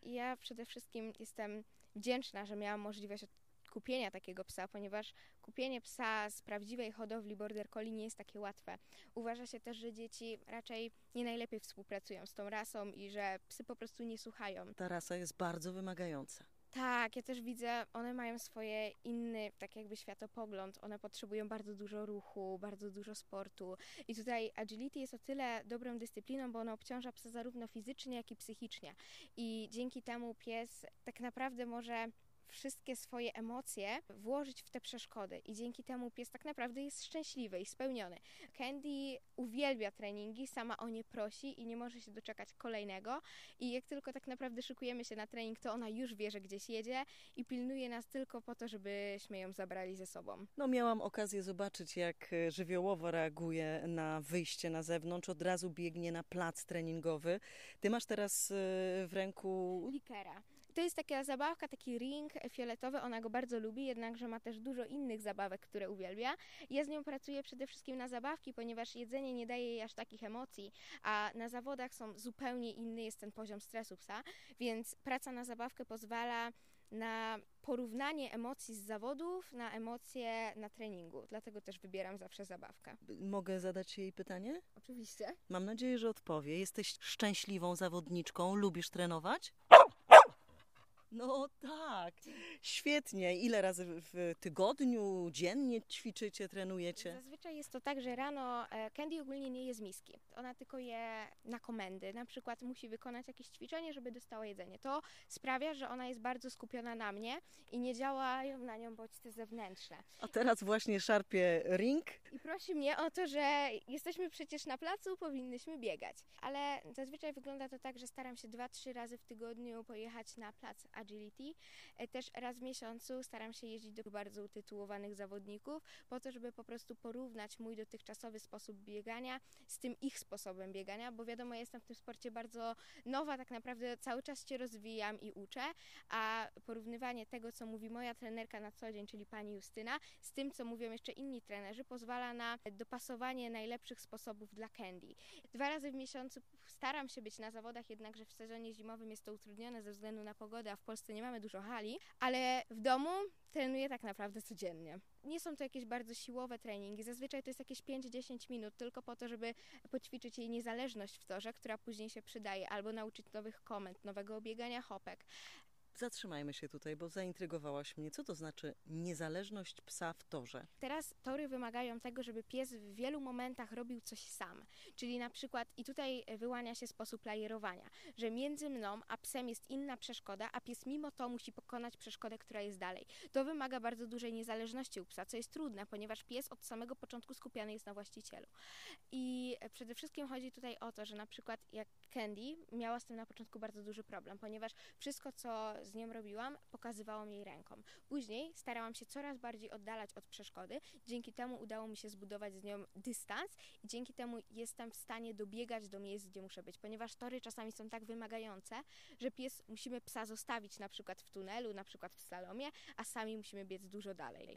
ja przede wszystkim jestem wdzięczna, że miałam możliwość kupienia takiego psa, ponieważ kupienie psa z prawdziwej hodowli Border Collie nie jest takie łatwe. Uważa się też, że dzieci raczej nie najlepiej współpracują z tą rasą i że psy po prostu nie słuchają. Ta rasa jest bardzo wymagająca. Tak, ja też widzę, one mają swoje inny, tak jakby światopogląd. One potrzebują bardzo dużo ruchu, bardzo dużo sportu. I tutaj agility jest o tyle dobrą dyscypliną, bo ona obciąża psa zarówno fizycznie, jak i psychicznie. I dzięki temu pies tak naprawdę może wszystkie swoje emocje włożyć w te przeszkody i dzięki temu pies tak naprawdę jest szczęśliwy i spełniony. Candy uwielbia treningi, sama o nie prosi i nie może się doczekać kolejnego i jak tylko tak naprawdę szykujemy się na trening, to ona już wie, że gdzieś jedzie i pilnuje nas tylko po to, żebyśmy ją zabrali ze sobą. No, miałam okazję zobaczyć, jak żywiołowo reaguje na wyjście na zewnątrz, od razu biegnie na plac treningowy. Ty masz teraz w ręku... Likera. To jest taka zabawka, taki ring fioletowy, ona go bardzo lubi, jednakże ma też dużo innych zabawek, które uwielbia. Ja z nią pracuję przede wszystkim na zabawki, ponieważ jedzenie nie daje jej aż takich emocji, a na zawodach są zupełnie inny jest ten poziom stresu psa, więc praca na zabawkę pozwala na porównanie emocji z zawodów na emocje na treningu. Dlatego też wybieram zawsze zabawkę. Mogę zadać jej pytanie? Oczywiście. Mam nadzieję, że odpowie. Jesteś szczęśliwą zawodniczką? Lubisz trenować? No tak, świetnie. Ile razy w tygodniu, dziennie ćwiczycie, trenujecie? Zazwyczaj jest to tak, że rano Candy ogólnie nie je z miski. Ona tylko je na komendy. Na przykład musi wykonać jakieś ćwiczenie, żeby dostała jedzenie. To sprawia, że ona jest bardzo skupiona na mnie i nie działają na nią bodźce zewnętrzne. A teraz właśnie szarpie ring. I prosi mnie o to, że jesteśmy przecież na placu, powinnyśmy biegać. Ale zazwyczaj wygląda to tak, że staram się 2-3 razy w tygodniu pojechać na plac agility. Też raz w miesiącu staram się jeździć do bardzo utytułowanych zawodników, po to, żeby po prostu porównać mój dotychczasowy sposób biegania z tym ich sposobem biegania, bo wiadomo, ja jestem w tym sporcie bardzo nowa, tak naprawdę cały czas się rozwijam i uczę, a porównywanie tego, co mówi moja trenerka na co dzień, czyli pani Justyna, z tym, co mówią jeszcze inni trenerzy, pozwala na dopasowanie najlepszych sposobów dla Candy. 2 razy w miesiącu staram się być na zawodach, jednakże w sezonie zimowym jest to utrudnione ze względu na pogodę, a w Polsce nie mamy dużo hali, ale w domu trenuję tak naprawdę codziennie. Nie są to jakieś bardzo siłowe treningi, zazwyczaj to jest jakieś 5-10 minut, tylko po to, żeby poćwiczyć jej niezależność w torze, która później się przydaje, albo nauczyć nowych komend, nowego obiegania hopek. Zatrzymajmy się tutaj, bo zaintrygowałaś mnie. Co to znaczy niezależność psa w torze? Teraz tory wymagają tego, żeby pies w wielu momentach robił coś sam. Czyli na przykład, i tutaj wyłania się sposób lajerowania, że między mną a psem jest inna przeszkoda, a pies mimo to musi pokonać przeszkodę, która jest dalej. To wymaga bardzo dużej niezależności u psa, co jest trudne, ponieważ pies od samego początku skupiany jest na właścicielu. I przede wszystkim chodzi tutaj o to, że na przykład jak Candy miała z tym na początku bardzo duży problem, ponieważ wszystko, co z nią robiłam, pokazywałam jej ręką. Później starałam się coraz bardziej oddalać od przeszkody, dzięki temu udało mi się zbudować z nią dystans i dzięki temu jestem w stanie dobiegać do miejsc, gdzie muszę być, ponieważ tory czasami są tak wymagające, że musimy psa zostawić na przykład w tunelu, na przykład w slalomie, a sami musimy biec dużo dalej.